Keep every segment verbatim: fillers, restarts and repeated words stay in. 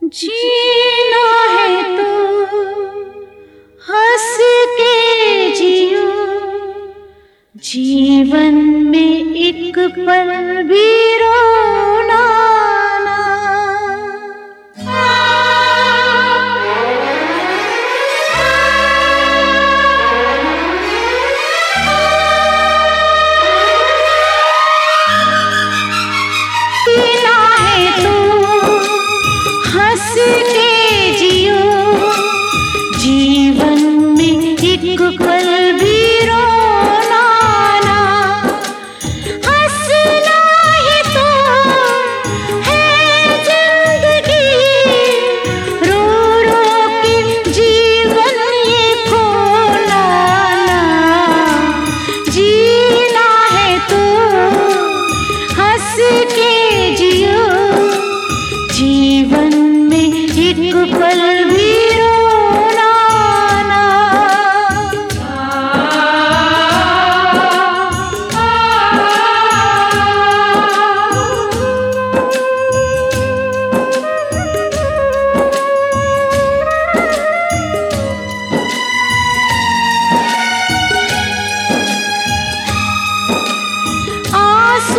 जीना है तो हंस के जियो, जीवन में एक पल भी रोना ना। जीना है तो हंस के जियो, जीवन में एक पल भी रोना ना। हंसना ही तो है जिंदगी, रो रो के जीवन ये खोना ना। जीना है तो हंस के जियो, जीवन में एक पल भी रोना ना। आंसू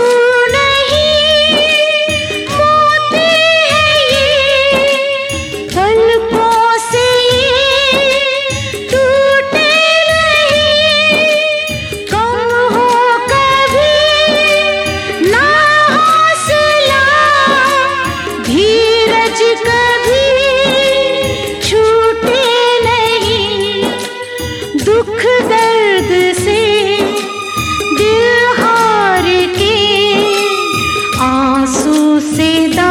दुख दर्द से दिल हार के, आंसू से